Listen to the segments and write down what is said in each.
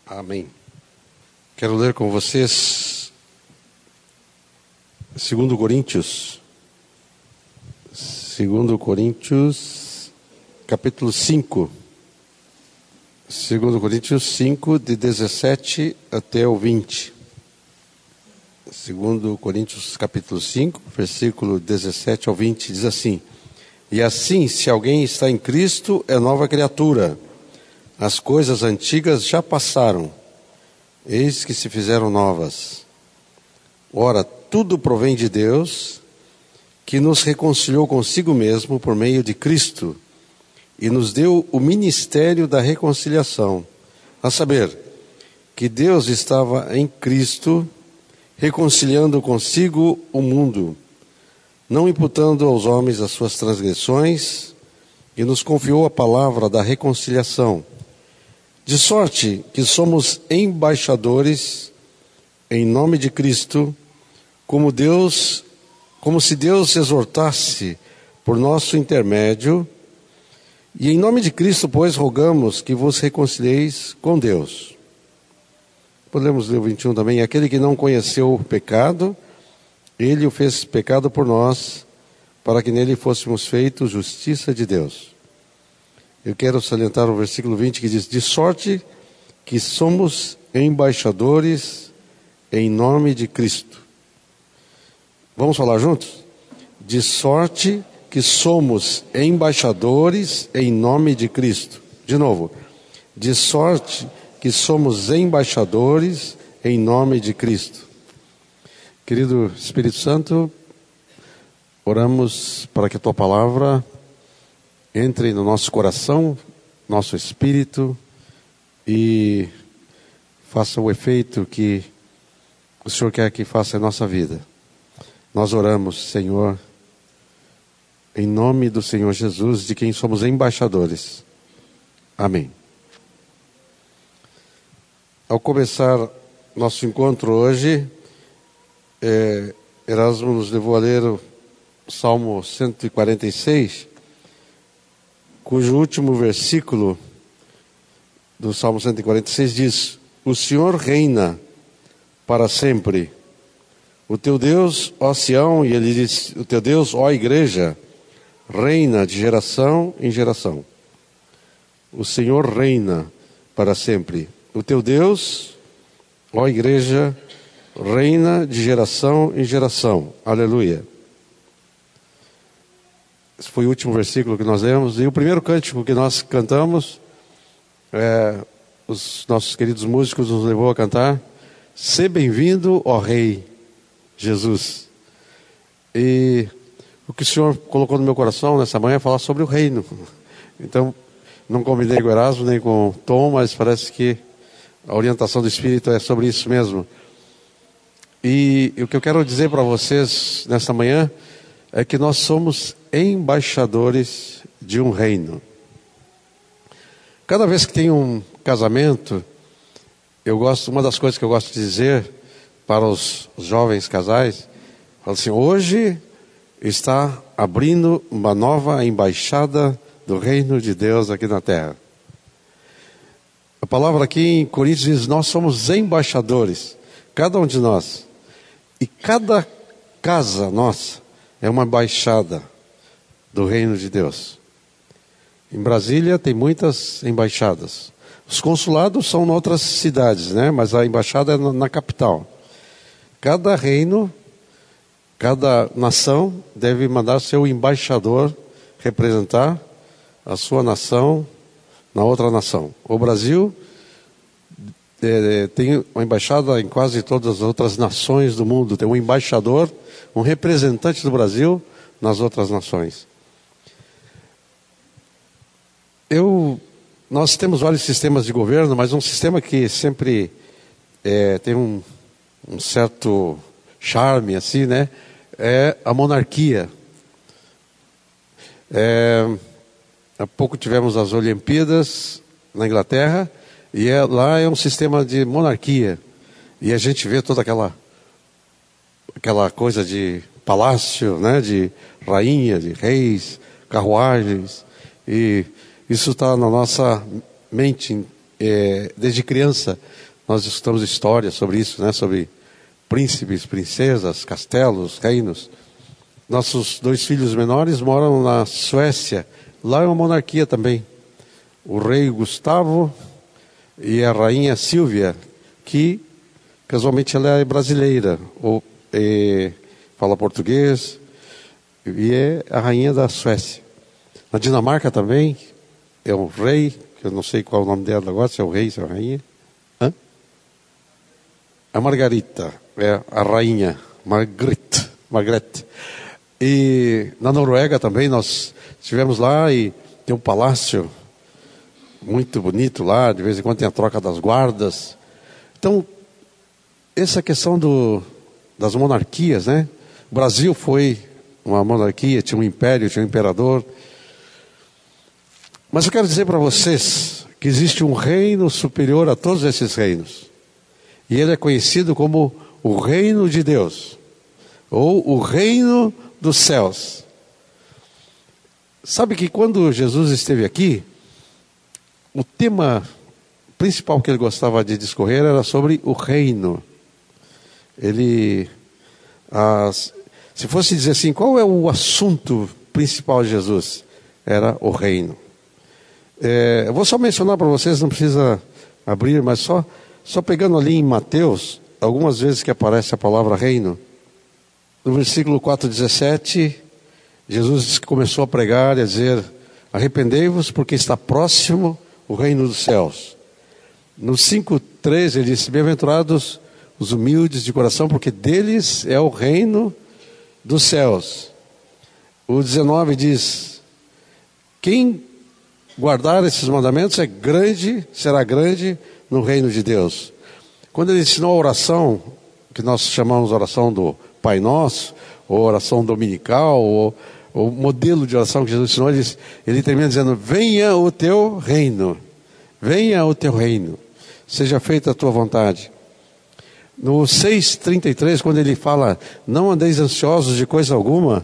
Amém. Quero ler com vocês 2 Coríntios, capítulo 5. 2 Coríntios 5, de 17 até o 20. 2 Coríntios, capítulo 5, versículo 17 ao 20, diz assim: E assim, se alguém está em Cristo, é nova criatura. As coisas antigas já passaram, eis que se fizeram novas. Ora, tudo provém de Deus, que nos reconciliou consigo mesmo por meio de Cristo, e nos deu o ministério da reconciliação, a saber, que Deus estava em Cristo, reconciliando consigo o mundo, não imputando aos homens as suas transgressões, e nos confiou a palavra da reconciliação. De sorte que somos embaixadores em nome de Cristo, como se Deus exortasse por nosso intermédio, e em nome de Cristo, pois, rogamos que vos reconcilieis com Deus. Podemos ler o 21 também. Aquele que não conheceu o pecado, ele o fez pecado por nós, para que nele fôssemos feitos justiça de Deus. Eu quero salientar o versículo 20 que diz: De sorte que somos embaixadores em nome de Cristo. Vamos falar juntos? De sorte que somos embaixadores em nome de Cristo. De novo. De sorte que somos embaixadores em nome de Cristo. Querido Espírito Santo, oramos para que a Tua palavra entre no nosso coração, nosso espírito, e faça o efeito que o Senhor quer que faça em nossa vida. Nós oramos, Senhor, em nome do Senhor Jesus, de quem somos embaixadores. Amém. Ao começar nosso encontro hoje, Erasmo nos levou a ler o Salmo 146, cujo último versículo do Salmo 146 diz: O Senhor reina para sempre. O teu Deus, ó Sião, e ele diz: o teu Deus, ó Igreja, reina de geração em geração. O Senhor reina para sempre. O teu Deus, ó Igreja, reina de geração em geração. Aleluia. Esse foi o último versículo que nós lemos. E o primeiro cântico que nós cantamos, os nossos queridos músicos nos levou a cantar: Sê bem-vindo, ó Rei Jesus. E o que o Senhor colocou no meu coração nessa manhã é falar sobre o reino. Então, não combinei com o Erasmo nem com o Tom, mas parece que a orientação do Espírito é sobre isso mesmo. E o que eu quero dizer para vocês nessa manhã é que nós somos embaixadores de um reino. Cada vez que tem um casamento, uma das coisas que eu gosto de dizer para os jovens casais, falo assim: hoje está abrindo uma nova embaixada do reino de Deus aqui na terra. A palavra aqui em Coríntios diz: nós somos embaixadores, cada um de nós. E cada casa nossa é uma embaixada do reino de Deus. Em Brasília tem muitas embaixadas. Os consulados são em outras cidades, né? Mas a embaixada é na capital. Cada reino, cada nação deve mandar seu embaixador representar a sua nação na outra nação. O Brasil tem uma embaixada em quase todas as outras nações do mundo. Tem um embaixador, um representante do Brasil nas outras nações. Nós temos vários sistemas de governo, mas um sistema que sempre tem um certo charme, assim, né? É a monarquia. Há pouco tivemos as Olimpíadas na Inglaterra, e lá é um sistema de monarquia. E a gente vê toda aquela coisa de palácio, né? De rainha, de reis, carruagens, e isso está na nossa mente desde criança, nós escutamos histórias sobre isso, né? Sobre príncipes, princesas, castelos, reinos. Nossos 2 filhos menores moram na Suécia. Lá é uma monarquia também. O rei Gustavo e a rainha Silvia, que casualmente ela é brasileira, fala português, e é a rainha da Suécia. Na Dinamarca também é um rei, que eu não sei qual é o nome dela agora, se é o rei, se é a rainha. A Margarita, é a rainha, Margrethe. E na Noruega também nós estivemos lá e tem um palácio muito bonito lá, de vez em quando tem a troca das guardas. Então, essa questão das monarquias, né? O Brasil foi uma monarquia, tinha um império, tinha um imperador. Mas eu quero dizer para vocês que existe um reino superior a todos esses reinos. E ele é conhecido como o reino de Deus, ou o reino dos céus. Sabe que quando Jesus esteve aqui, o tema principal que ele gostava de discorrer era sobre o reino. Se fosse dizer assim, qual é o assunto principal de Jesus? Era o reino. Eu vou só mencionar para vocês, não precisa abrir, mas só pegando ali em Mateus, algumas vezes que aparece a palavra reino. No versículo 4:17, Jesus começou a pregar e a dizer: arrependei-vos porque está próximo o reino dos céus. No 5:13 ele disse: bem-aventurados os humildes de coração, porque deles é o reino dos céus. O 19 diz: quem guardar esses mandamentos será grande no reino de Deus. Quando ele ensinou a oração, que nós chamamos de oração do Pai Nosso, ou oração dominical, ou o modelo de oração que Jesus ensinou, ele termina dizendo: venha o teu reino, seja feita a tua vontade. No 6:33, quando ele fala: não andeis ansiosos de coisa alguma,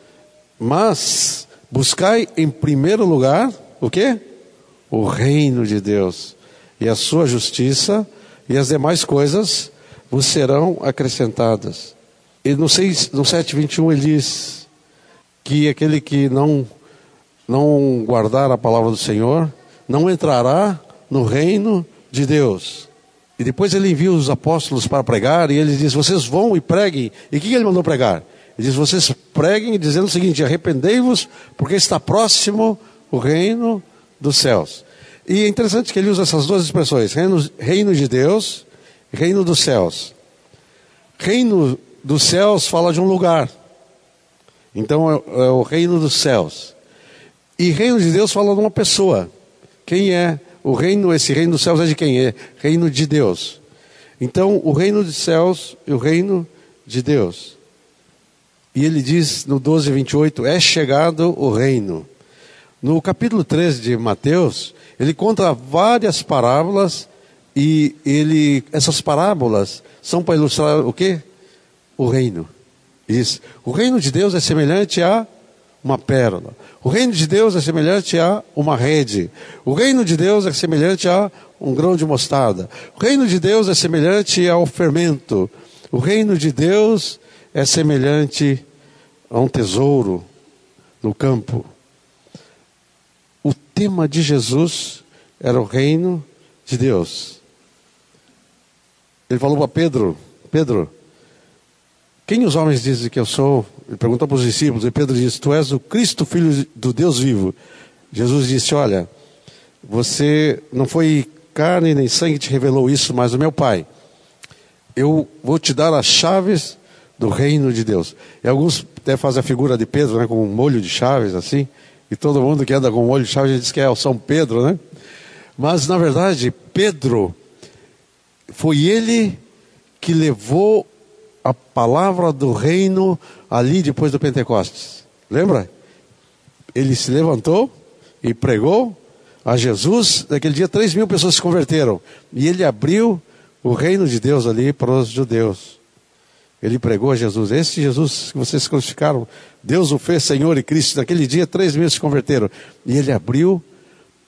mas buscai em primeiro lugar, o quê? O reino de Deus e a sua justiça, e as demais coisas vos serão acrescentadas. E no 7:21 ele diz que aquele que não guardar a palavra do Senhor não entrará no reino de Deus. E depois ele envia os apóstolos para pregar, e ele diz: vocês vão e preguem. E o que ele mandou pregar? Ele diz: vocês preguem dizendo o seguinte: arrependei-vos, porque está próximo o reino dos céus. E é interessante que ele usa essas duas expressões: reino de Deus e reino dos céus. Reino dos céus fala de um lugar, então é o reino dos céus. E reino de Deus fala de uma pessoa. Quem é o reino? Esse reino dos céus é de quem? É reino de Deus. Então o reino dos céus e o reino de Deus. E ele diz no 12:28, é chegado o reino. No capítulo 13 de Mateus, ele conta várias parábolas, e essas parábolas são para ilustrar o quê? O reino. Diz: o reino de Deus é semelhante a uma pérola. O reino de Deus é semelhante a uma rede. O reino de Deus é semelhante a um grão de mostarda. O reino de Deus é semelhante ao fermento. O reino de Deus é semelhante a um tesouro no campo. O tema de Jesus era o reino de Deus. Ele falou para Pedro: Pedro, quem os homens dizem que eu sou? Ele perguntou para os discípulos, e Pedro disse: tu és o Cristo, filho do Deus vivo. Jesus disse: olha, você não foi carne nem sangue que te revelou isso, mas o meu Pai. Eu vou te dar as chaves do reino de Deus. E alguns até fazem a figura de Pedro, né, com um molho de chaves assim, e todo mundo que anda com um molho de chaves diz que é o São Pedro, né? Mas na verdade Pedro foi ele que levou a palavra do reino ali depois do Pentecostes. Lembra? Ele se levantou e pregou a Jesus. Naquele dia 3.000 pessoas se converteram. E ele abriu o reino de Deus ali para os judeus. Ele pregou a Jesus. Esse Jesus que vocês crucificaram, Deus o fez Senhor e Cristo. Naquele dia 3.000 se converteram. E ele abriu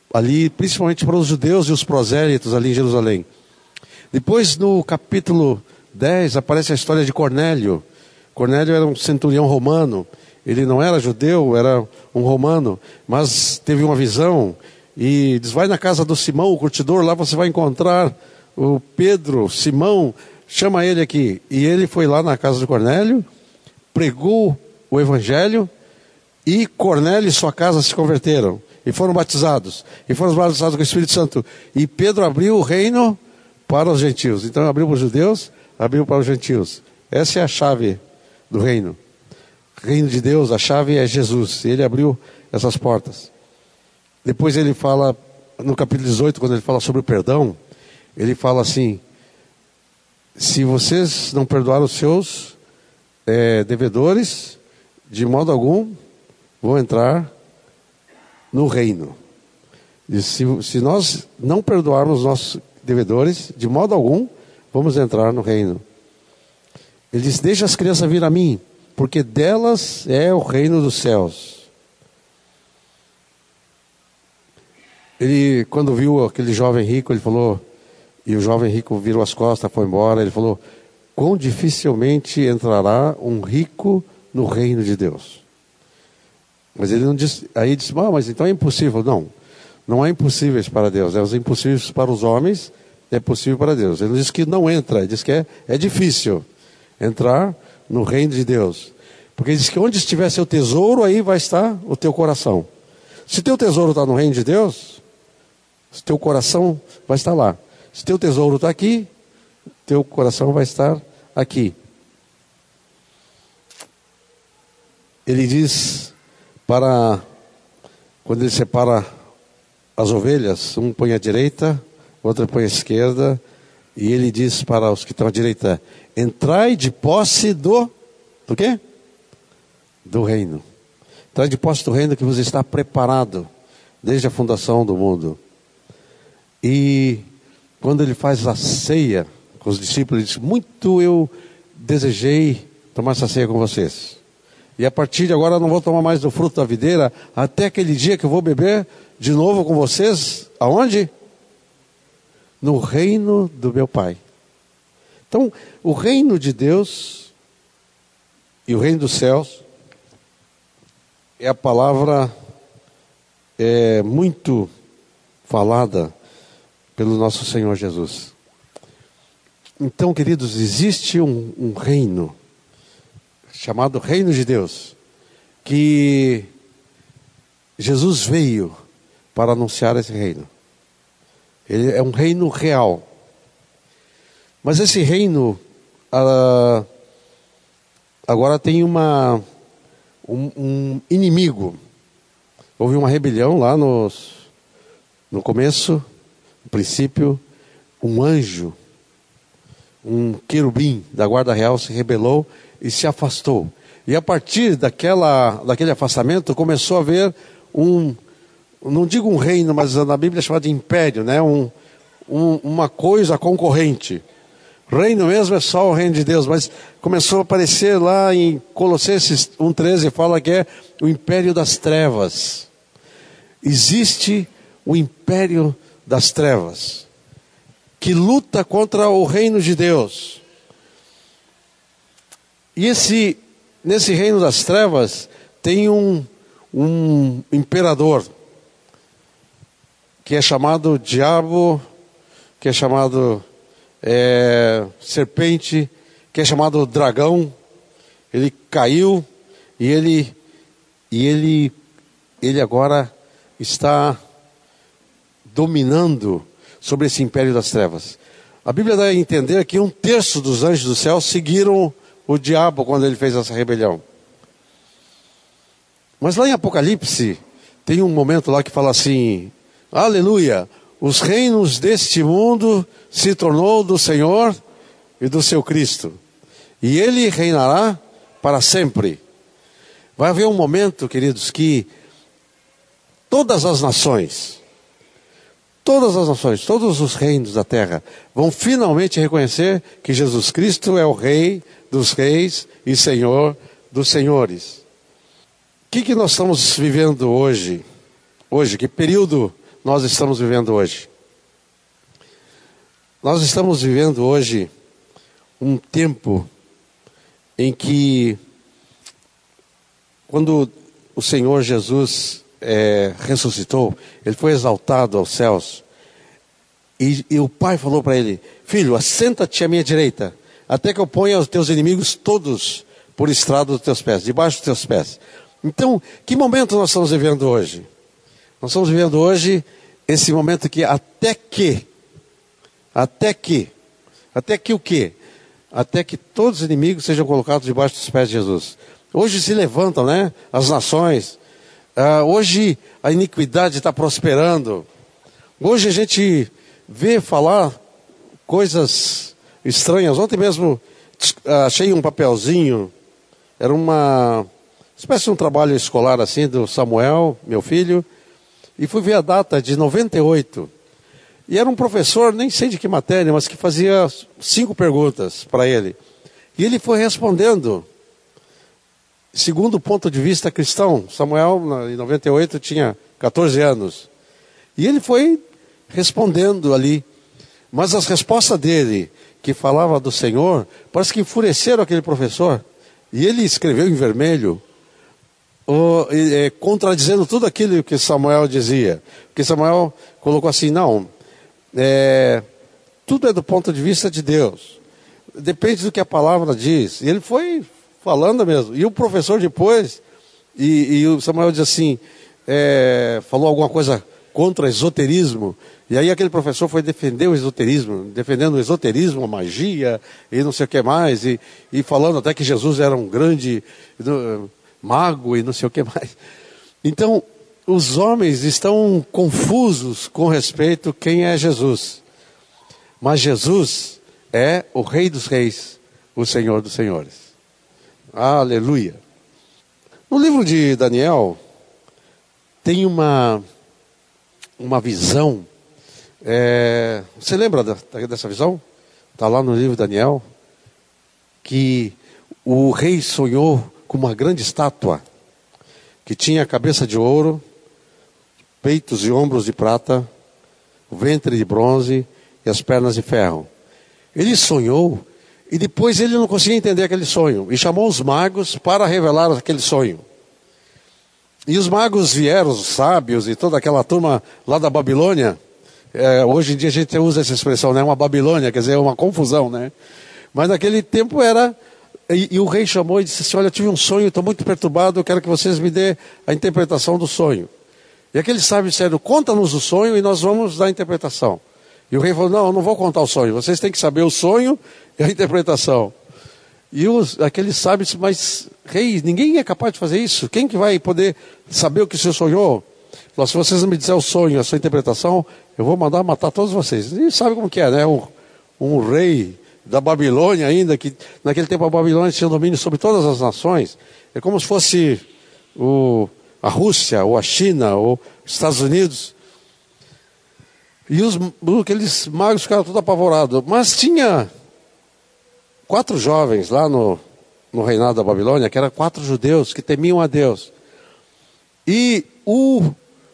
ali, principalmente para os judeus e os prosélitos ali em Jerusalém. Depois, no capítulo 10, aparece a história de Cornélio. Cornélio era um centurião romano. Ele não era judeu, era um romano, mas teve uma visão e diz: vai na casa do Simão, o curtidor, lá você vai encontrar o Pedro, Simão, chama ele aqui. E ele foi lá na casa de Cornélio, pregou o evangelho, e Cornélio e sua casa se converteram, e foram batizados com o Espírito Santo. E Pedro abriu o reino para os gentios. Então abriu para os judeus, abriu para os gentios. Essa é a chave do reino. Reino de Deus, a chave é Jesus. Ele abriu essas portas. Depois ele fala, no capítulo 18, quando ele fala sobre o perdão, ele fala assim: se vocês não perdoaram os seus devedores, de modo algum vão entrar no reino. E se nós não perdoarmos os nossos devedores, de modo algum vamos entrar no reino. Ele diz: deixa as crianças vir a mim, porque delas é o reino dos céus. Ele, quando viu aquele jovem rico, ele falou, e o jovem rico virou as costas, foi embora, ele falou: quão dificilmente entrará um rico no reino de Deus. Mas ele não disse, aí disse: mas então é impossível. Não, não há impossíveis para Deus. Os impossíveis para os homens é possível para Deus. Ele não diz que não entra, ele diz que é difícil entrar no reino de Deus. Porque ele diz que onde estiver seu tesouro, aí vai estar o teu coração. Se teu tesouro está no reino de Deus, teu coração vai estar lá. Se teu tesouro está aqui, teu coração vai estar aqui. Ele diz quando ele separa as ovelhas, um põe à direita, outro põe à esquerda, e ele diz para os que estão à direita: entrai de posse do quê? Do reino. Entrai de posse do reino que vos está preparado desde a fundação do mundo. E quando ele faz a ceia com os discípulos, ele diz: muito eu desejei tomar essa ceia com vocês. E a partir de agora eu não vou tomar mais do fruto da videira, até aquele dia que eu vou beber de novo com vocês. Aonde? No reino do meu Pai. Então, o reino de Deus e o reino dos céus é a palavra muito falada pelo nosso Senhor Jesus. Então, queridos, existe um reino chamado Reino de Deus, que Jesus veio para anunciar esse reino. Ele é um reino real. Mas esse reino agora tem um inimigo. Houve uma rebelião lá no começo, no princípio. Um anjo, um querubim da guarda real se rebelou e se afastou. E a partir daquele afastamento começou a haver não digo um reino, mas na Bíblia é chamado de império, né? Uma coisa concorrente. Reino mesmo é só o reino de Deus, mas começou a aparecer lá em Colossenses 1,13, fala que é o império das trevas. Existe o império das trevas, que luta contra o reino de Deus. E nesse reino das trevas tem um imperador, que é chamado diabo, que é chamado serpente, que é chamado dragão. Ele caiu e ele agora está dominando sobre esse império das trevas. A Bíblia dá a entender que 1/3 dos anjos do céu seguiram o diabo quando ele fez essa rebelião. Mas lá em Apocalipse tem um momento lá que fala assim: aleluia, os reinos deste mundo se tornou do Senhor e do seu Cristo, e ele reinará para sempre. Vai haver um momento, queridos, que todas as nações, todos os reinos da terra vão finalmente reconhecer que Jesus Cristo é o Rei dos reis e Senhor dos senhores. O que nós estamos vivendo hoje? Que período nós estamos vivendo hoje? Nós estamos vivendo hoje um tempo em que, quando o Senhor Jesus ressuscitou, Ele foi exaltado aos céus, e o Pai falou para Ele: filho, assenta-te à minha direita, até que eu ponha os teus inimigos todos por estrado dos teus pés, debaixo dos teus pés. Então, que momento nós estamos vivendo hoje? Nós estamos vivendo hoje esse momento que até que o quê? Até que todos os inimigos sejam colocados debaixo dos pés de Jesus. Hoje se levantam, né, as nações. Hoje a iniquidade está prosperando. Hoje a gente vê falar coisas estranhas. Ontem mesmo achei um papelzinho. Era uma espécie de um trabalho escolar assim do Samuel, meu filho. E fui ver a data de 98. E era um professor, nem sei de que matéria, mas que fazia 5 perguntas para ele. E ele foi respondendo, segundo o ponto de vista cristão. Samuel, em 98, tinha 14 anos. E ele foi respondendo ali. Mas as respostas dele, que falava do Senhor, parece que enfureceram aquele professor. E ele escreveu em vermelho, contradizendo tudo aquilo que Samuel dizia. Porque Samuel colocou assim: não, tudo é do ponto de vista de Deus. Depende do que a palavra diz. E ele foi falando mesmo. E o professor depois, e o Samuel diz assim, falou alguma coisa contra esoterismo. E aí aquele professor foi defender o esoterismo, defendendo o esoterismo, a magia e não sei o que mais. E falando até que Jesus era um grande mago e não sei o que mais. Então, os homens estão confusos com respeito a quem é Jesus. Mas Jesus é o Rei dos Reis, o Senhor dos Senhores. Aleluia. No livro de Daniel, tem uma visão. Você lembra dessa visão? Está lá no livro de Daniel. Que o rei sonhou com uma grande estátua, que tinha a cabeça de ouro, peitos e ombros de prata, o ventre de bronze e as pernas de ferro. Ele sonhou e depois ele não conseguia entender aquele sonho. E chamou os magos para revelar aquele sonho. E os magos vieram, os sábios e toda aquela turma lá da Babilônia. Hoje em dia a gente usa essa expressão, né? Uma Babilônia, quer dizer, uma confusão, né? Mas naquele tempo era... E o rei chamou e disse assim: olha, eu tive um sonho, estou muito perturbado, eu quero que vocês me dêem a interpretação do sonho. E aqueles sábios disseram: conta-nos o sonho e nós vamos dar a interpretação. E o rei falou: não, eu não vou contar o sonho, vocês têm que saber o sonho e a interpretação. E aqueles sábios disseram: mas rei, ninguém é capaz de fazer isso, quem que vai poder saber o que o senhor sonhou? Falou: se vocês não me disserem o sonho, a sua interpretação, eu vou mandar matar todos vocês. E sabe como que é, né? Um rei da Babilônia ainda, que naquele tempo a Babilônia tinha domínio sobre todas as nações. É como se fosse a Rússia, ou a China, ou os Estados Unidos. E aqueles magos ficaram todos apavorados. Mas tinha 4 jovens lá no reinado da Babilônia, que eram 4 judeus que temiam a Deus. E o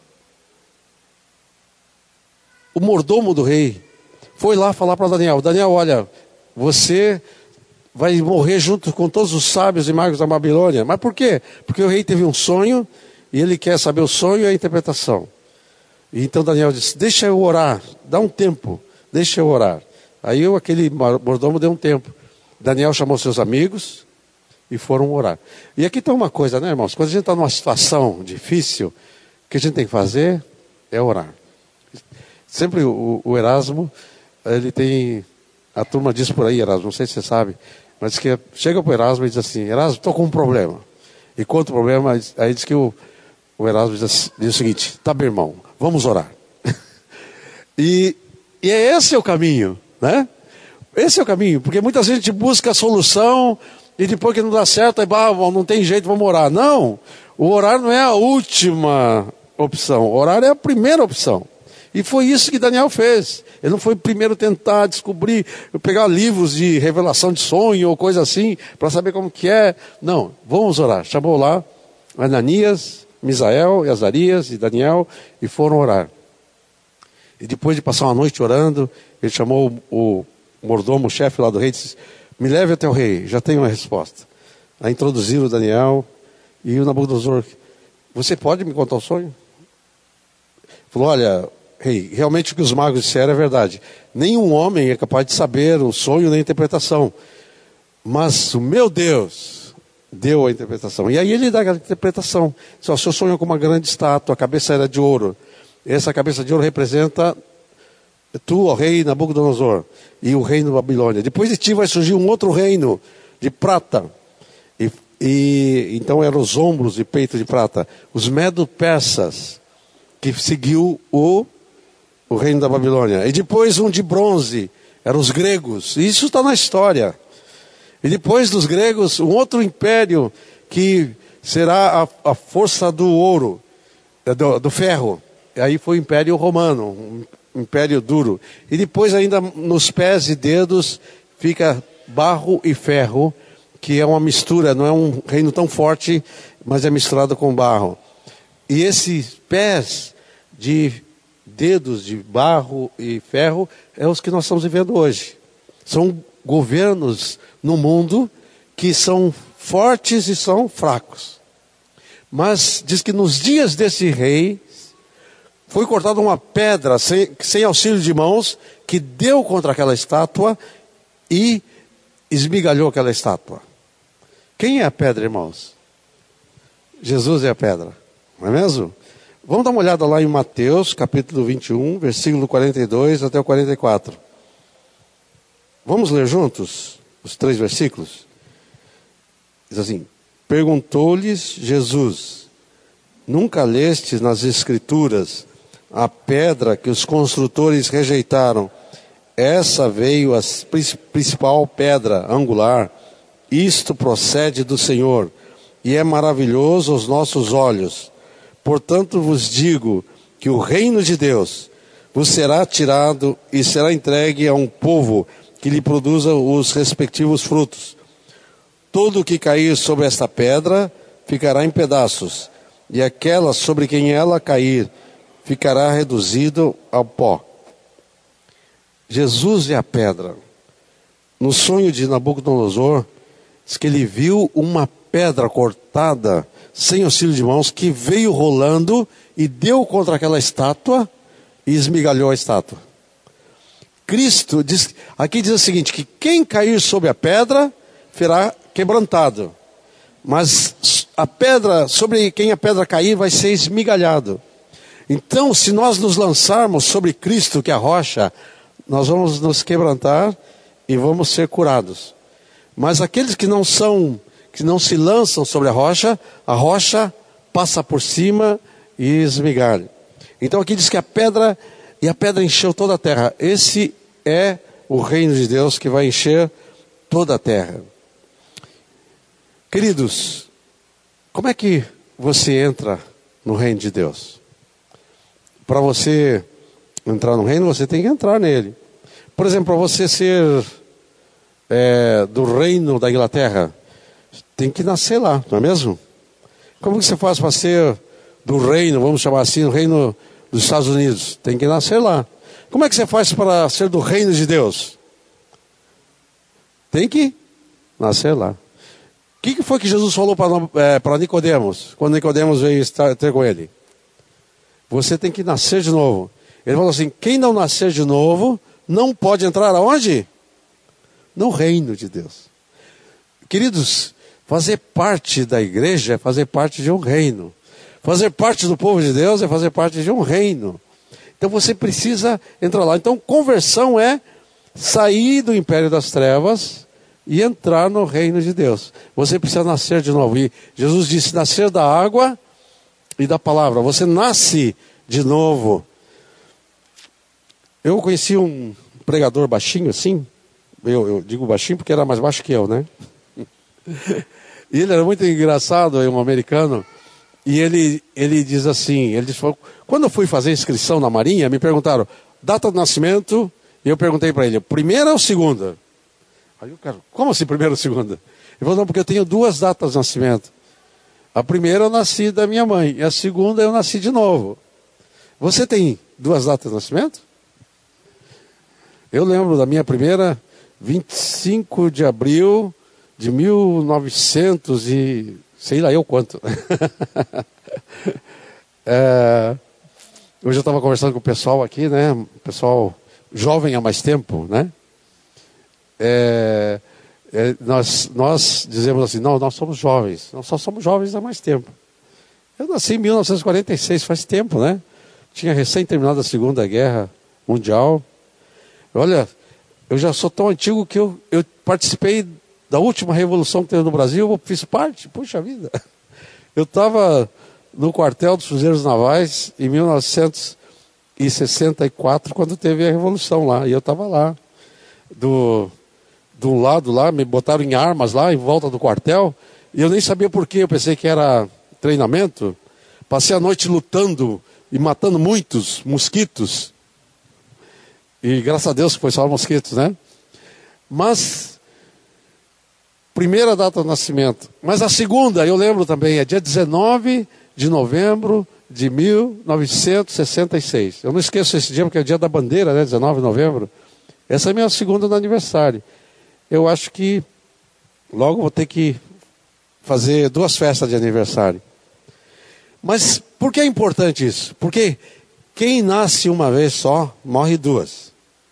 mordomo do rei foi lá falar para Daniel: Daniel, olha, você vai morrer junto com todos os sábios e magos da Babilônia. Mas por quê? Porque o rei teve um sonho e ele quer saber o sonho e a interpretação. E então Daniel disse: deixa eu orar, dá um tempo, deixa eu orar. Aí aquele mordomo deu um tempo. Daniel chamou seus amigos e foram orar. E aqui está uma coisa, né, irmãos? Quando a gente está numa situação difícil, o que a gente tem que fazer é orar. Sempre o Erasmo, ele tem... A turma diz por aí, Erasmo, não sei se você sabe, mas que chega para o Erasmo e diz assim: Erasmo, estou com um problema. E conta o problema, aí diz que o Erasmo diz o seguinte: tá bem, irmão, vamos orar. e esse é o caminho, né? Esse é o caminho, porque muitas vezes a gente busca a solução e depois que não dá certo, aí, não tem jeito, vamos orar. Não, o orar não é a última opção, orar é a primeira opção. E foi isso que Daniel fez. Ele não foi primeiro tentar descobrir, pegar livros de revelação de sonho ou coisa assim, para saber como que é. Não, vamos orar. Chamou lá Ananias, Misael, Azarias e Daniel e foram orar. E depois de passar uma noite orando, ele chamou o mordomo, o chefe lá do rei, e disse: me leve até o rei, já tenho uma resposta. Aí introduziram o Daniel, e o Nabucodonosor: você pode me contar o sonho? Falou: olha, rei, realmente o que os magos disseram é verdade. Nenhum homem é capaz de saber o sonho nem a interpretação. Mas o meu Deus deu a interpretação. E aí ele dá a interpretação. O seu sonho é com uma grande estátua, a cabeça era de ouro. Essa cabeça de ouro representa tu, ó rei Nabucodonosor, e o reino da Babilônia. Depois de ti vai surgir um outro reino de prata. E então eram os ombros e peito de prata. Os medo-persas, que seguiu o reino da Babilônia. E depois um de bronze, eram os gregos. E isso está na história. E depois dos gregos, um outro império que será a força do ouro, do ferro. E aí foi o Império Romano, um império duro. E depois ainda nos pés e dedos fica barro e ferro, que é uma mistura, não é um reino tão forte, mas é misturado com barro. E esses pés de dedos de barro e ferro é os que nós estamos vivendo hoje. São governos no mundo que são fortes e são fracos. Mas diz que nos dias desse rei foi cortada uma pedra sem auxílio de mãos, que deu contra aquela estátua e esmigalhou aquela estátua. Quem é a pedra, irmãos? Jesus é a pedra, não é mesmo? Vamos dar uma olhada lá em Mateus, capítulo 21, versículo 42 até o 44. Vamos ler juntos os 3 versículos? Diz assim: perguntou-lhes Jesus: nunca lestes nas Escrituras a pedra que os construtores rejeitaram? Essa veio a principal pedra angular. Isto procede do Senhor, e é maravilhoso aos nossos olhos. Portanto vos digo que o reino de Deus vos será tirado e será entregue a um povo que lhe produza os respectivos frutos. Todo o que cair sobre esta pedra ficará em pedaços, e aquela sobre quem ela cair ficará reduzido ao pó. Jesus é a pedra. No sonho de Nabucodonosor, diz que ele viu uma pedra cortada, sem auxílio de mãos, que veio rolando e deu contra aquela estátua e esmigalhou a estátua. Cristo diz, aqui diz o seguinte, que quem cair sobre a pedra será quebrantado, mas a pedra, sobre quem a pedra cair, vai ser esmigalhado. Então, se nós nos lançarmos sobre Cristo, que é a rocha, nós vamos nos quebrantar e vamos ser curados. Mas aqueles que não se lançam sobre a rocha passa por cima e esmigalha. Então aqui diz que a pedra encheu toda a terra. Esse é o reino de Deus que vai encher toda a terra. Queridos, como é que você entra no reino de Deus? Para você entrar no reino, você tem que entrar nele. Por exemplo, para você ser do reino da Inglaterra, tem que nascer lá, não é mesmo? Como que você faz para ser do reino, vamos chamar assim, do reino dos Estados Unidos? Tem que nascer lá. Como é que você faz para ser do reino de Deus? Tem que nascer lá. O que foi que Jesus falou para Nicodemos, quando Nicodemos veio ter com ele? Você tem que nascer de novo. Ele falou assim: quem não nascer de novo, não pode entrar aonde? No reino de Deus. Queridos, fazer parte da igreja é fazer parte de um reino. Fazer parte do povo de Deus é fazer parte de um reino. Então você precisa entrar lá. Então conversão é sair do império das trevas e entrar no reino de Deus. Você precisa nascer de novo. E Jesus disse: nascer da água e da palavra. Você nasce de novo. Eu conheci um pregador baixinho assim. Eu digo baixinho porque era mais baixo que eu, né? E ele era muito engraçado, um americano. E ele diz assim, ele disse: quando eu fui fazer inscrição na Marinha, me perguntaram data de nascimento, e eu perguntei para ele: primeira ou segunda? Aí o cara: como assim primeira ou segunda? Ele falou: não, porque eu tenho 2 datas de nascimento. A primeira eu nasci da minha mãe, e a segunda eu nasci de novo. Você tem duas datas de nascimento? Eu lembro da minha primeira, 25 de abril de 1900 e sei lá eu quanto. Hoje eu estava conversando com o pessoal aqui, né? O pessoal jovem há mais tempo, né? Nós dizemos assim, não, nós somos jovens. Nós só somos jovens há mais tempo. Eu nasci em 1946, faz tempo, né? Tinha recém terminado a Segunda Guerra Mundial. Olha, eu já sou tão antigo que eu participei da última revolução que teve no Brasil, eu fiz parte, puxa vida. Eu estava no quartel dos Cruzeiros Navais em 1964, quando teve a revolução lá, e eu estava lá. Do lado lá, me botaram em armas lá, em volta do quartel, e eu nem sabia porquê, eu pensei que era treinamento. Passei a noite lutando e matando muitos mosquitos. E graças a Deus que foi só mosquitos, né? Mas, primeira data do nascimento. Mas a segunda, eu lembro também, é dia 19 de novembro de 1966. Eu não esqueço esse dia, porque é o dia da bandeira, né? 19 de novembro. Essa é a minha segunda no aniversário. Eu acho que logo vou ter que fazer 2 festas de aniversário. Mas por que é importante isso? Porque quem nasce uma vez só, morre 2.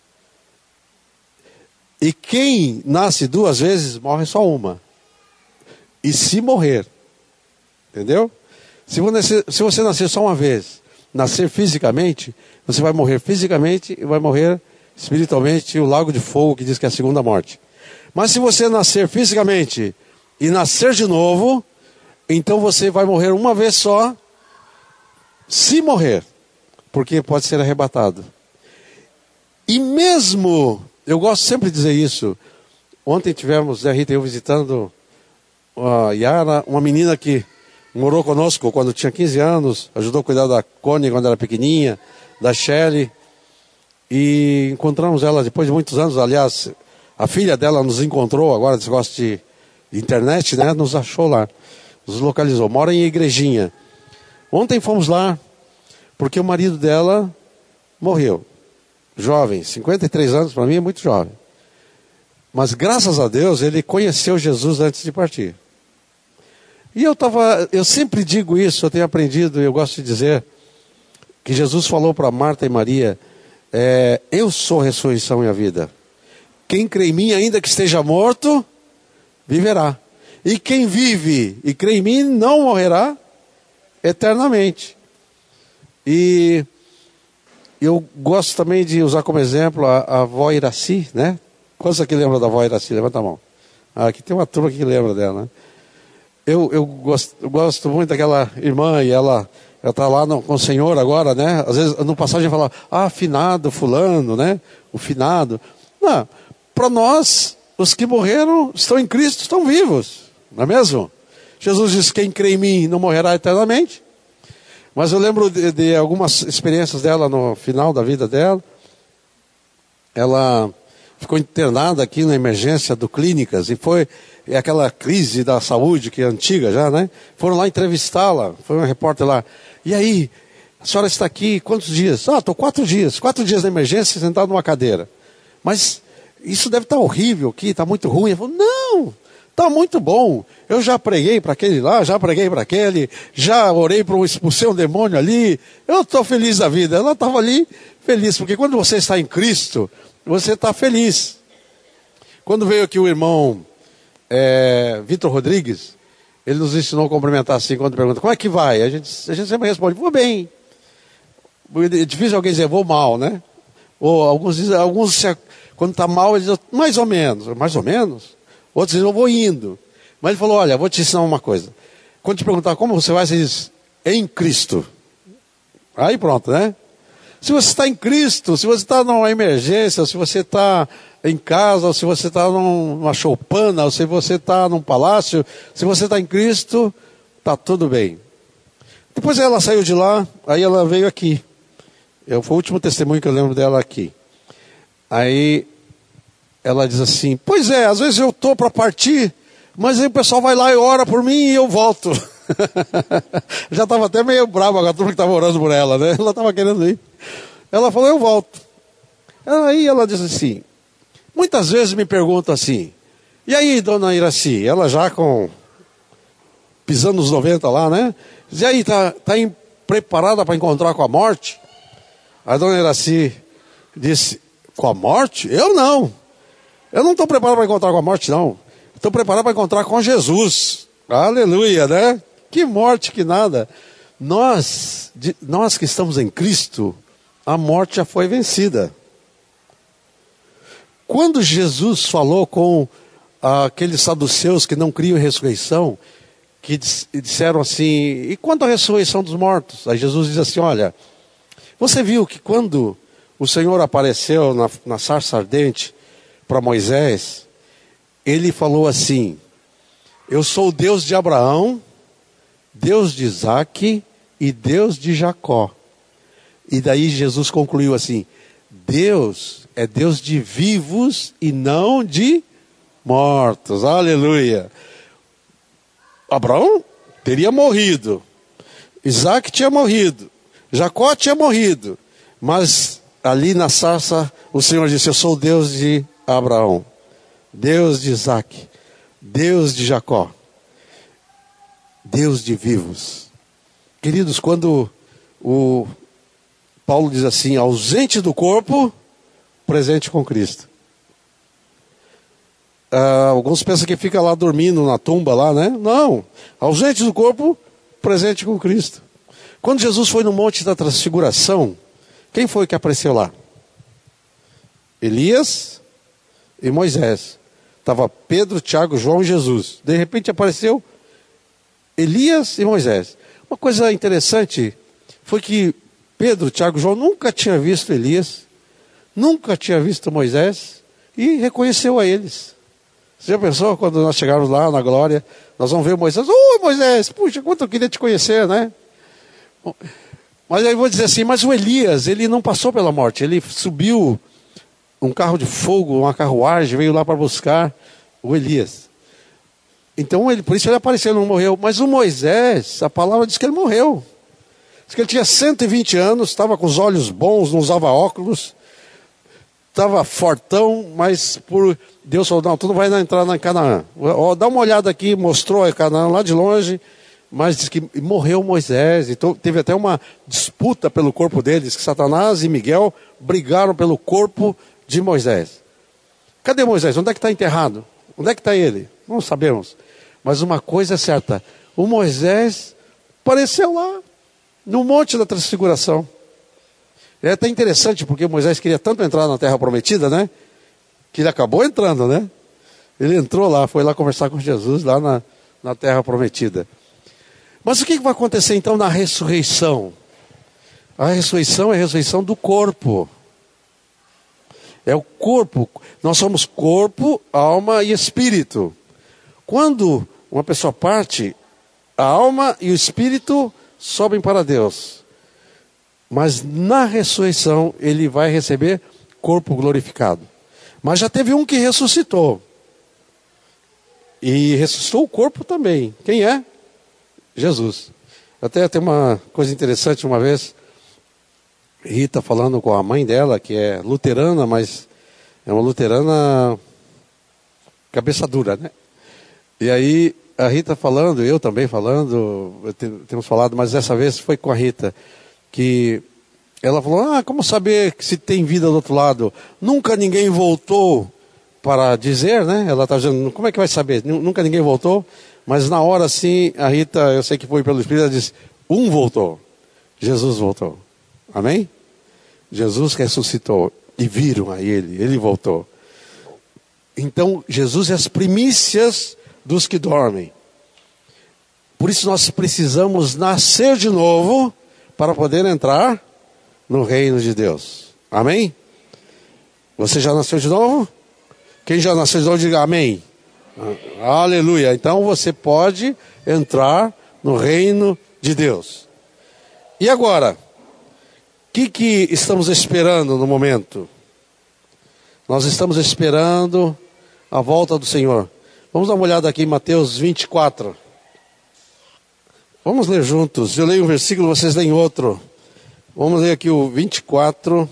E quem nasce 2 vezes, morre só uma. E se morrer, entendeu? Se você nascer só uma vez, nascer fisicamente, você vai morrer fisicamente e vai morrer espiritualmente, o lago de fogo, que diz que é a segunda morte. Mas se você nascer fisicamente e nascer de novo, então você vai morrer uma vez só, se morrer, porque pode ser arrebatado. E mesmo, eu gosto sempre de dizer isso, ontem tivemos, a Rita e eu visitando a Yara, uma menina que morou conosco quando tinha 15 anos, ajudou a cuidar da Connie quando era pequenininha, da Shelly, e encontramos ela depois de muitos anos. Aliás, a filha dela nos encontrou agora, esse negócio de internet, né? Nos achou lá, nos localizou, mora em Igrejinha. Ontem fomos lá, porque o marido dela morreu, jovem, 53 anos, para mim é muito jovem. Mas graças a Deus, ele conheceu Jesus antes de partir. E eu sempre digo isso, eu tenho aprendido, eu gosto de dizer, que Jesus falou para Marta e Maria, eu sou a ressurreição e a vida. Quem crê em mim, ainda que esteja morto, viverá. E quem vive e crê em mim, não morrerá eternamente. E eu gosto também de usar como exemplo a avó Iraci, né? Quantos aqui lembram da avó Iraci? Levanta a mão. Aqui tem uma turma que lembra dela, né? Eu gosto muito daquela irmã, e ela está lá com o Senhor agora, né? Às vezes no passagem fala, finado fulano, né? O finado. Não, para nós, os que morreram estão em Cristo, estão vivos, não é mesmo? Jesus diz, quem crê em mim não morrerá eternamente. Mas eu lembro de algumas experiências dela no final da vida dela. Ela ficou internada aqui na emergência do Clínicas, e foi aquela crise da saúde que é antiga já, né? Foram lá entrevistá-la, foi um repórter lá. E aí, a senhora está aqui quantos dias? Estou 4 dias. 4 dias na emergência, sentado numa cadeira. Mas isso deve estar horrível aqui, está muito ruim. Ele falou, não, está muito bom. Eu já preguei para aquele lá, já preguei para aquele, já orei para expulsar um demônio ali. Eu estou feliz da vida. Ela estava ali feliz, porque quando você está em Cristo, você está feliz. Quando veio aqui o irmão Vitor Rodrigues, ele nos ensinou a cumprimentar assim, quando pergunta, como é que vai? A gente sempre responde, vou bem. É difícil alguém dizer, vou mal, né? Ou alguns dizem, quando está mal, eles dizem, mais ou menos. Outros dizem, eu vou indo. Mas ele falou, olha, vou te ensinar uma coisa. Quando te perguntar como você vai, você diz, em Cristo. Aí pronto, né? Se você está em Cristo, se você está numa emergência, se você está em casa, ou se você está numa choupana, ou se você está num palácio, se você está em Cristo, está tudo bem. Depois ela saiu de lá, aí ela veio aqui. Foi o último testemunho que eu lembro dela aqui. Aí ela diz assim, pois é, às vezes eu estou para partir, mas aí o pessoal vai lá e ora por mim e eu volto. Já estava até meio brava com a turma que estava orando por ela, né? Ela estava querendo ir. Ela falou, eu volto. Aí ela disse assim, muitas vezes me perguntam assim, e aí, dona Iraci? Ela já pisando nos 90 lá, né? E aí, tá preparada para encontrar com a morte? A dona Iraci disse, com a morte? Eu não estou preparado para encontrar com a morte, não. Estou preparado para encontrar com Jesus. Aleluia, né? Que morte, que nada. Nós que estamos em Cristo, a morte já foi vencida. Quando Jesus falou com aqueles saduceus que não criam em ressurreição, que disseram assim, e quanto à ressurreição dos mortos? Aí Jesus diz assim, olha, você viu que quando o Senhor apareceu na sarça ardente para Moisés, ele falou assim, eu sou o Deus de Abraão, Deus de Isaque e Deus de Jacó. E daí Jesus concluiu assim, Deus é Deus de vivos e não de mortos. Aleluia. Abraão teria morrido, Isaque tinha morrido, Jacó tinha morrido, mas ali na sarça o Senhor disse, eu sou o Deus de Abraão, Deus de Isaque, Deus de Jacó, Deus de vivos. Queridos, quando o Paulo diz assim, ausente do corpo, presente com Cristo. Alguns pensam que fica lá dormindo na tumba lá, né? Não, ausente do corpo, presente com Cristo. Quando Jesus foi no Monte da Transfiguração, quem foi que apareceu lá? Elias e Moisés. Estava Pedro, Tiago, João e Jesus. De repente apareceu Elias e Moisés. Uma coisa interessante foi que Pedro, Tiago e João nunca tinha visto Elias, nunca tinha visto Moisés e reconheceu a eles. Você já pensou quando nós chegarmos lá na glória, nós vamos ver Moisés, Moisés, puxa, quanto eu queria te conhecer, né? Mas aí eu vou dizer assim, mas o Elias, ele não passou pela morte, ele subiu um carro de fogo, uma carruagem, veio lá para buscar o Elias. Então, por isso ele apareceu, não morreu. Mas o Moisés, a palavra diz que ele morreu. Diz que ele tinha 120 anos, estava com os olhos bons, não usava óculos, estava fortão, mas por Deus falou, não, tu não vai entrar na Canaã. Dá uma olhada aqui, mostrou a Canaã lá de longe, mas diz que morreu Moisés. Então teve até uma disputa pelo corpo deles, que Satanás e Miguel brigaram pelo corpo de Moisés. Cadê Moisés? Onde é que está enterrado? Onde é que está ele? Não sabemos. Mas uma coisa é certa, o Moisés apareceu lá, no Monte da Transfiguração. É até interessante, porque Moisés queria tanto entrar na Terra Prometida, né? Que ele acabou entrando, né? Ele entrou lá, foi lá conversar com Jesus, lá na Terra Prometida. Mas o que vai acontecer então na ressurreição? A ressurreição é a ressurreição do corpo. É o corpo. Nós somos corpo, alma e espírito. Quando uma pessoa parte, a alma e o espírito sobem para Deus. Mas na ressurreição ele vai receber corpo glorificado. Mas já teve um que ressuscitou. E ressuscitou o corpo também. Quem é? Jesus. Até tem uma coisa interessante uma vez. Rita falando com a mãe dela, que é luterana, mas é uma luterana cabeça dura, né? E aí a Rita falando, eu também falando, temos falado, mas dessa vez foi com a Rita, que ela falou, como saber se tem vida do outro lado? Nunca ninguém voltou para dizer, né? Ela está dizendo, como é que vai saber? Nunca ninguém voltou, mas na hora assim, a Rita, eu sei que foi pelo Espírito, ela disse, voltou, Jesus voltou. Amém? Jesus ressuscitou e viram a ele voltou. Então, Jesus é as primícias dos que dormem. Por isso nós precisamos nascer de novo para poder entrar no reino de Deus. Amém? Você já nasceu de novo? Quem já nasceu de novo, diga amém. Aleluia. Então você pode entrar no reino de Deus. E agora? O que estamos esperando no momento? Nós estamos esperando a volta do Senhor. Vamos dar uma olhada aqui em Mateus 24. Vamos ler juntos. Eu leio um versículo, vocês leem outro. Vamos ler aqui o 24.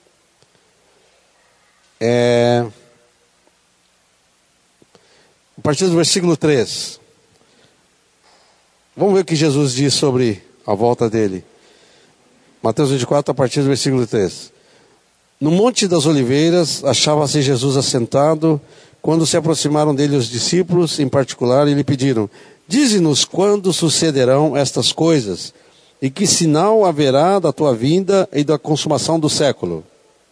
A partir do versículo 3. Vamos ver o que Jesus diz sobre a volta dele. Mateus 24, a partir do versículo 3. No Monte das Oliveiras, achava-se Jesus assentado, quando se aproximaram dele os discípulos, em particular, e lhe pediram: dize-nos quando sucederão estas coisas, e que sinal haverá da tua vinda e da consumação do século?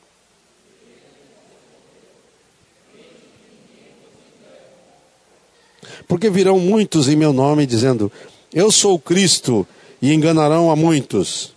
Porque virão muitos em meu nome, dizendo: eu sou o Cristo, e enganarão a muitos.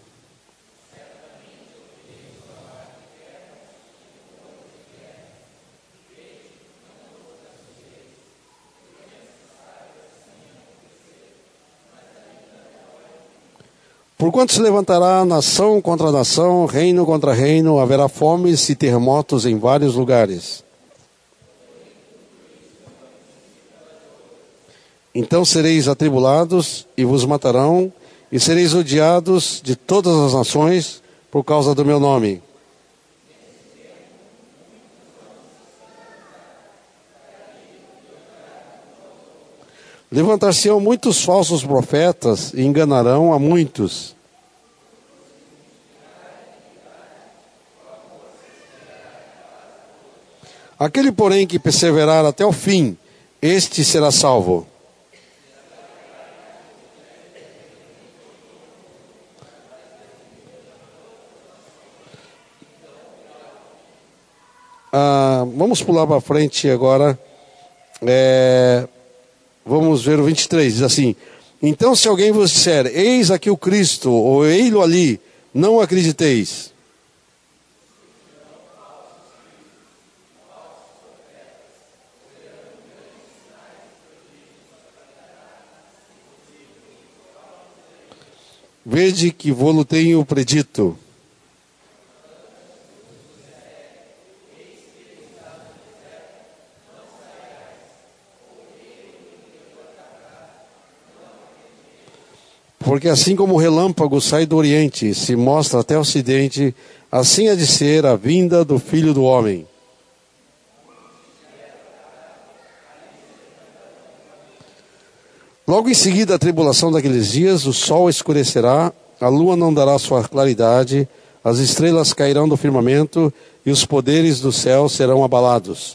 Porquanto se levantará nação contra nação, reino contra reino, haverá fomes e terremotos em vários lugares. Então sereis atribulados e vos matarão, e sereis odiados de todas as nações por causa do meu nome. Levantar-se-ão muitos falsos profetas e enganarão a muitos. Aquele, porém, que perseverar até o fim, este será salvo. Vamos pular para frente agora. Vamos ver o 23, diz assim: então se alguém vos disser, eis aqui o Cristo, ou ei-lo ali, não acrediteis. Vede que vô-lo tenho predito. Porque assim como o relâmpago sai do Oriente e se mostra até o Ocidente, assim há de ser a vinda do Filho do Homem. Logo em seguida a tribulação daqueles dias, o sol escurecerá, a lua não dará sua claridade, as estrelas cairão do firmamento e os poderes do céu serão abalados.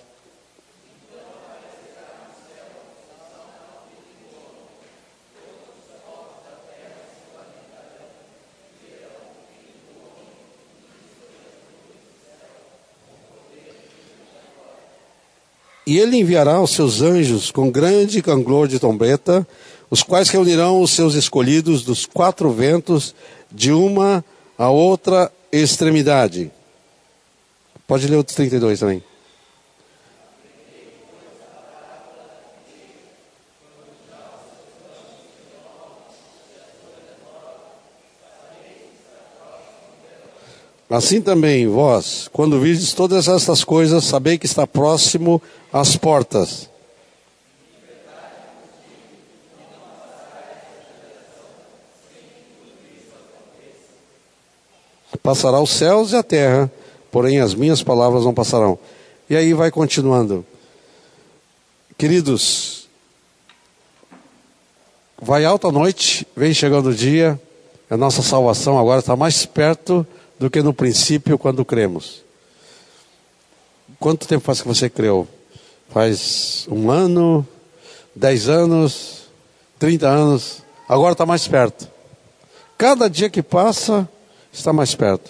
E ele enviará os seus anjos com grande canglor de trombeta, os quais reunirão os seus escolhidos dos quatro ventos, de uma a outra extremidade. Pode ler o 32 também. Assim também vós, quando virdes todas estas coisas, sabei que está próximo às portas. Passará os céus e a terra, porém as minhas palavras não passarão. E aí vai continuando. Queridos, vai alta a noite, vem chegando o dia, a nossa salvação agora está mais perto do que no princípio quando cremos. Quanto tempo faz que você creu? Faz 1 ano, 10 anos, 30 anos, agora está mais perto. Cada dia que passa, está mais perto.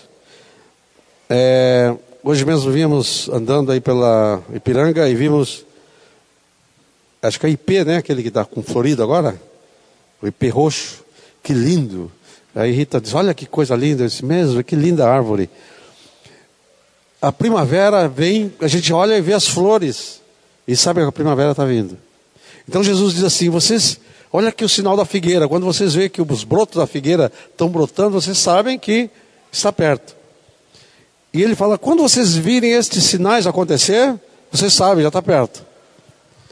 Hoje mesmo vimos andando aí pela Ipiranga e vimos, acho que é IP, né? Aquele que está com florido agora, o IP roxo, que lindo. Aí Rita diz, olha que coisa linda. Eu disse, mesmo, que linda árvore. A primavera vem, a gente olha e vê as flores, e sabe que a primavera está vindo. Então Jesus diz assim, vocês, olha aqui o sinal da figueira, quando vocês veem que os brotos da figueira estão brotando, vocês sabem que está perto. E ele fala, quando vocês virem estes sinais acontecer, vocês sabem, já está perto.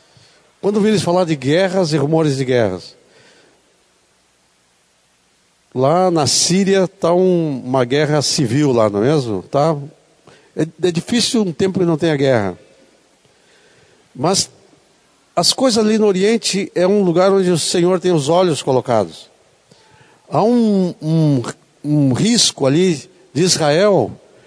Quando virem falar de guerras e rumores de guerras, Lá na Síria está uma guerra civil lá, não é mesmo? Tá? É difícil um tempo que não tenha guerra. Mas as coisas ali no Oriente é um lugar onde o Senhor tem os olhos colocados. Há um risco ali de Israel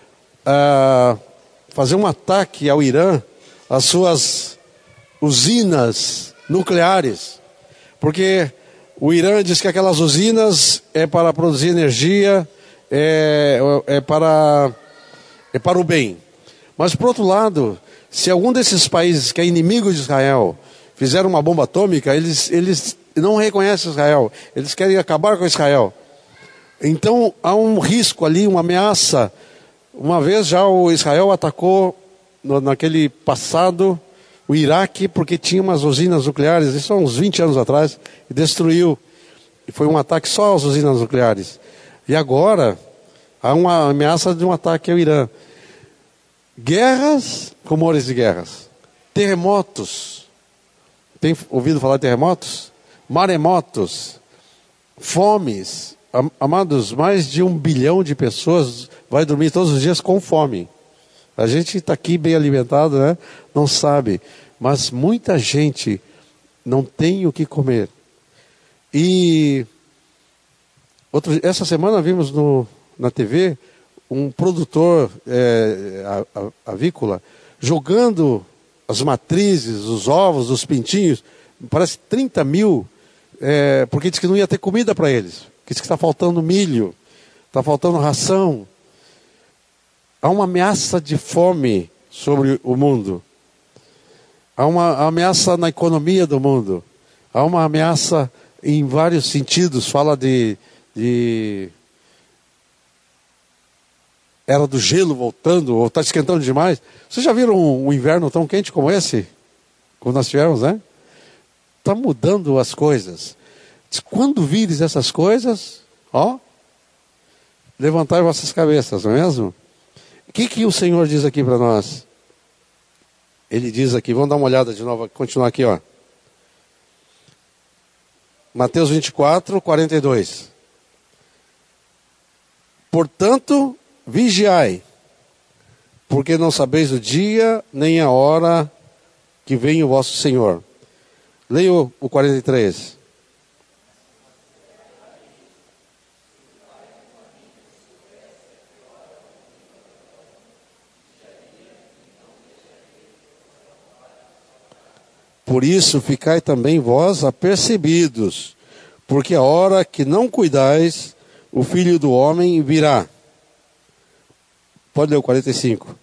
fazer um ataque ao Irã, às suas usinas nucleares. Porque o Irã diz que aquelas usinas é para produzir energia, é para o bem. Mas, por outro lado, se algum desses países que é inimigo de Israel fizer uma bomba atômica, eles não reconhecem Israel. Eles querem acabar com Israel. Então, há um risco ali, uma ameaça. Uma vez já o Israel atacou, naquele passado, o Iraque, porque tinha umas usinas nucleares, isso há uns 20 anos atrás, e destruiu. E foi um ataque só às usinas nucleares. E agora, há uma ameaça de um ataque ao Irã. Guerras, rumores de guerras. Terremotos. Tem ouvido falar de terremotos? Maremotos. Fomes. Amados, mais de 1 bilhão de pessoas vai dormir todos os dias com fome. A gente está aqui bem alimentado, né? Não sabe. Mas muita gente não tem o que comer. E essa semana vimos na TV um produtor avícola jogando as matrizes, os ovos, os pintinhos, parece 30 mil, porque disse que não ia ter comida para eles. Disse que está faltando milho, está faltando ração. Há uma ameaça de fome sobre o mundo. Há uma ameaça na economia do mundo. Há uma ameaça em vários sentidos. Fala de era do gelo voltando, ou está esquentando demais. Vocês já viram um inverno tão quente como esse? Como nós tivemos, né? Está mudando as coisas. Quando vires essas coisas, levantai vossas cabeças, não é mesmo? O que o Senhor diz aqui para nós? Ele diz aqui, vamos dar uma olhada de novo, continuar aqui, Mateus 24, 42. Portanto, vigiai, porque não sabeis o dia nem a hora que vem o vosso Senhor. Leia o 43. Por isso, ficai também vós apercebidos, porque a hora que não cuidais, o Filho do Homem virá. Pode ler o 45.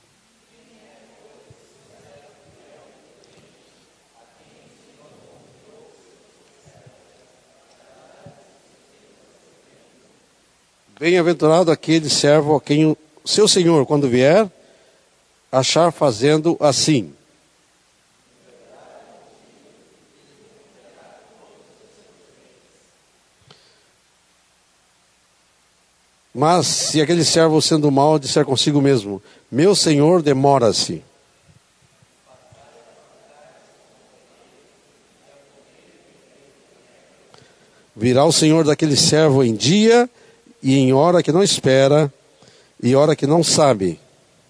Bem-aventurado aquele servo a quem o seu Senhor, quando vier, achar fazendo assim. Mas se aquele servo, sendo mau, disser consigo mesmo, meu senhor demora-se. Virá o senhor daquele servo em dia e em hora que não espera e hora que não sabe.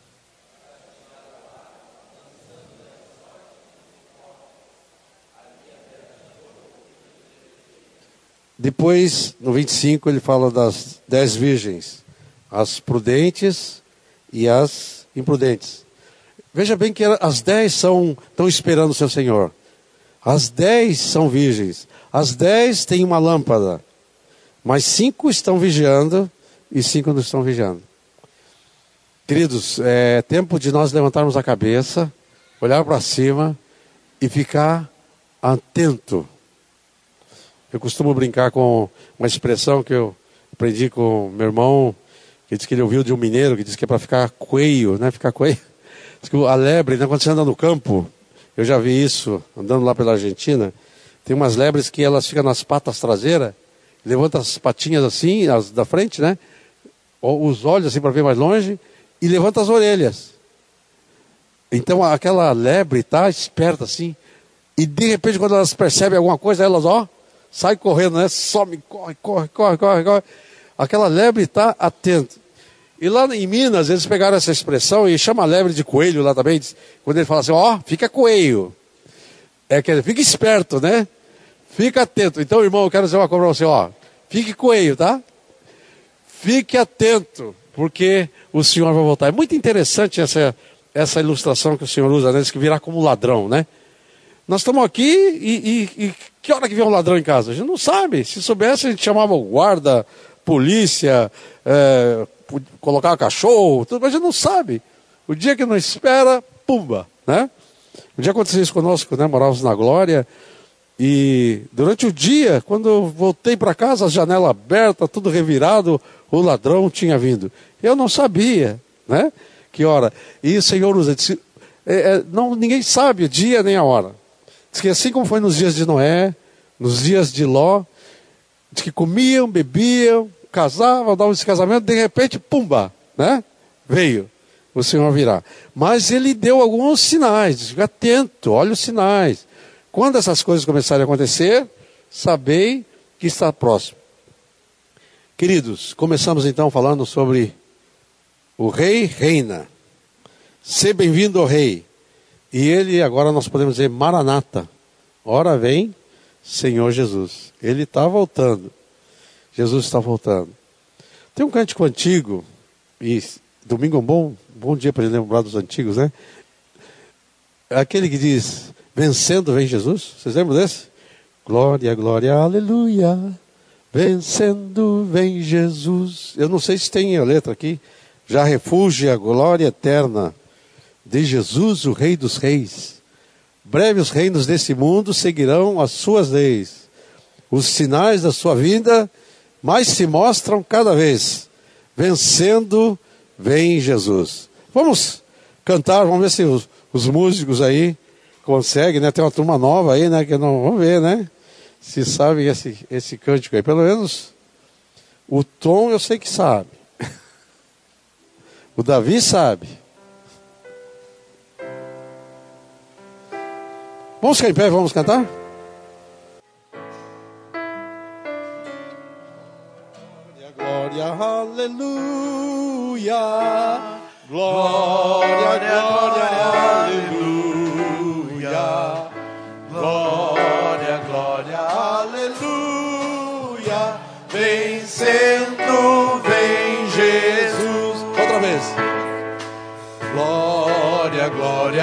Depois, no 25, ele fala das 10 virgens, as prudentes e as imprudentes. Veja bem que as 10 estão esperando o seu Senhor. As 10 são virgens. As 10 têm uma lâmpada. Mas 5 estão vigiando e 5 não estão vigiando. Queridos, é tempo de nós levantarmos a cabeça, olhar para cima e ficar atento. Eu costumo brincar com uma expressão que eu aprendi com meu irmão, que disse que ele ouviu de um mineiro, que disse que é para ficar coelho, né? Ficar coelho. Diz que a lebre, né? Quando você anda no campo, eu já vi isso, andando lá pela Argentina, tem umas lebres que elas ficam nas patas traseiras, levantam as patinhas assim, as da frente, né? Os olhos assim para ver mais longe, e levanta as orelhas. Então aquela lebre está esperta assim, e de repente quando elas percebem alguma coisa, elas, sai correndo, né? Some, corre. Aquela lebre está atenta. E lá em Minas, eles pegaram essa expressão e chama a lebre de coelho lá também. Quando ele fala assim, fica coelho. Fica esperto, né? Fica atento. Então, irmão, eu quero dizer uma coisa para você, fique coelho, tá? Fique atento, porque o Senhor vai voltar. É muito interessante essa ilustração que o Senhor usa, né? Diz que virá como ladrão, né? Nós estamos aqui e que hora que vem um ladrão em casa? A gente não sabe. Se soubesse, a gente chamava o guarda, polícia, colocava cachorro, tudo, mas a gente não sabe. O dia que não espera, pumba, né? Um dia aconteceu isso conosco, né? Morávamos na Glória. E durante o dia, quando eu voltei para casa, as janelas abertas, tudo revirado, o ladrão tinha vindo. Eu não sabia, né? Que hora. E o Senhor usa, disse, ninguém sabe o dia nem a hora. Diz que assim como foi nos dias de Noé, nos dias de Ló, diz que comiam, bebiam, casavam, davam esse casamento, de repente, pumba, né? Veio. O Senhor virá. Mas ele deu alguns sinais, diz, fica atento, olha os sinais. Quando essas coisas começarem a acontecer, sabei que está próximo. Queridos, começamos então falando sobre o rei reina. Seja bem-vindo ao rei. E ele, agora nós podemos dizer, Maranata. Ora vem, Senhor Jesus. Ele está voltando. Jesus está voltando. Tem um cântico antigo, e domingo é um bom dia para lembrar dos antigos, né? Aquele que diz... Vencendo vem Jesus, vocês lembram desse? Glória, glória, aleluia. Vencendo vem Jesus. Eu não sei se tem a letra aqui. Já refúgio a glória eterna de Jesus, o Rei dos Reis. Breve os reinos desse mundo seguirão as suas leis. Os sinais da sua vinda mais se mostram cada vez. Vencendo vem Jesus. Vamos cantar, vamos ver se os músicos aí consegue, né? Tem uma turma nova aí, né? Que não, vamos ver, né? Se sabe esse cântico aí. Pelo menos o Tom eu sei que sabe. O Davi sabe. Vamos ficar em pé, vamos cantar? Glória, aleluia. Glória, glória, aleluia. Glória, glória, aleluia. Vencendo vem Jesus. Outra vez. Glória, glória,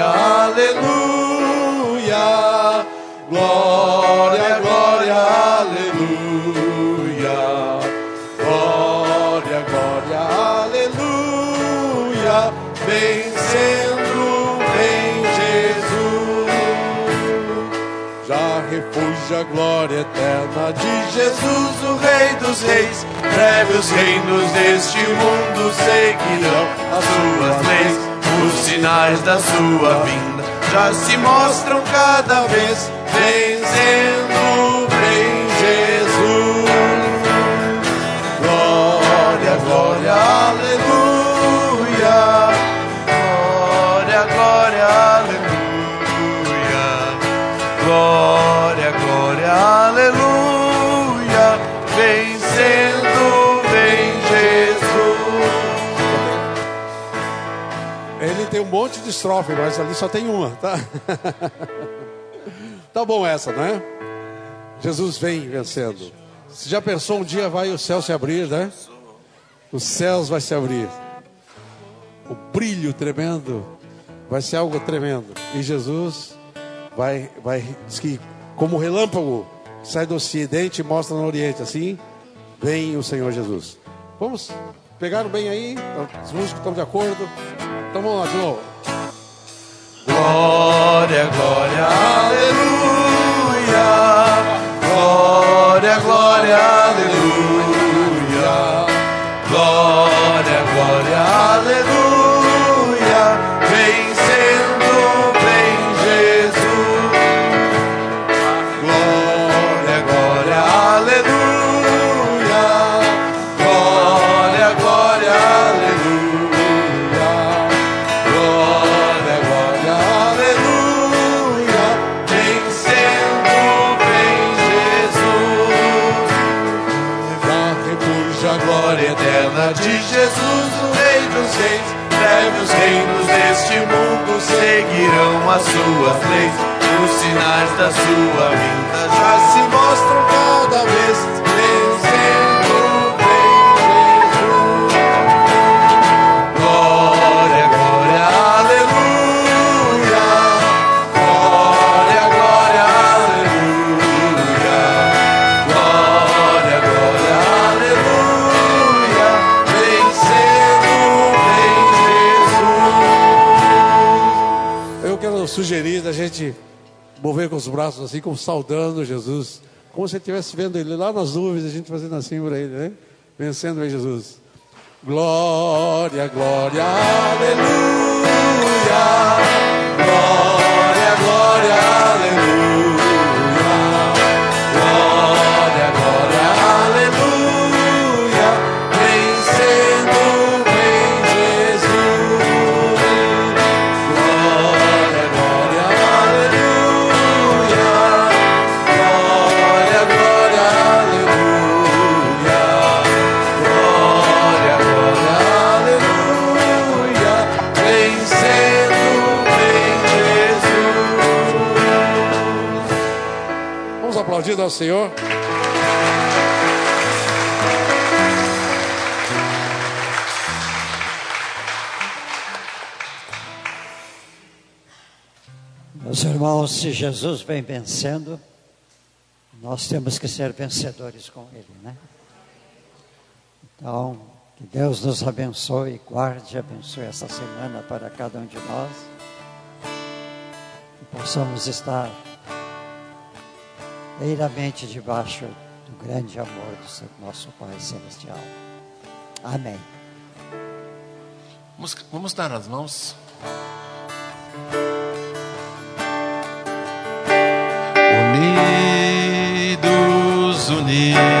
aleluia. Glória, glória, aleluia. Glória, glória, aleluia. Vencendo vem Jesus. Já refúgio a glória eterna de Jesus, o Rei dos Reis. Breve os reinos deste mundo seguirão as suas leis. Os sinais da sua vinda já se mostram cada vez. Vencendo vem Jesus. Glória, glória, aleluia. Glória, glória, aleluia. Glória, glória, aleluia. Vencendo vem Jesus. Ele tem um monte de estrofe, mas ali só tem uma, tá? Tá bom essa, não é? Jesus vem vencendo. Você já pensou um dia vai o céu se abrir, né? Os céus vai se abrir. O brilho tremendo vai ser algo tremendo. E Jesus vai diz que como relâmpago sai do ocidente e mostra no oriente. Assim vem o Senhor Jesus. Vamos? Pegaram bem aí? Os músicos estão de acordo? Então vamos lá de novo. Glória, glória, aleluia. Glória, glória, aleluia. Glória, glória, aleluia. Vencendo vem Jesus. Glória, glória, aleluia. Glória, glória, aleluia. Glória, glória, aleluia. Jesus, o Rei dos Reis. Breve os reinos deste mundo seguirão as suas leis. Os sinais da sua vinda já se mostram cada vez. Vencendo vem Jesus. Glória, glória, aleluia. Glória, glória, aleluia. Glória, glória, aleluia. Vencendo vem Jesus. Eu quero sugerir da gente mover com os braços assim, como saudando Jesus, como se estivesse vendo ele lá nas nuvens, a gente fazendo assim para ele, né? Vencendo em Jesus. Glória, glória, aleluia. Glória, glória, aleluia. Glória, glória, aleluia. Vencendo em Jesus. Glória, glória, aleluia. Glória, glória, aleluia. Glória, glória, aleluia. Vencendo em Jesus. Vamos aplaudir ao Senhor. Meus irmãos, se Jesus vem vencendo, nós temos que ser vencedores com Ele, né? Então, que Deus nos abençoe, guarde e abençoe essa semana para cada um de nós. Que possamos estar inteiramente debaixo do grande amor do nosso Pai Celestial. Amém. Vamos dar as mãos. Unidos, unidos.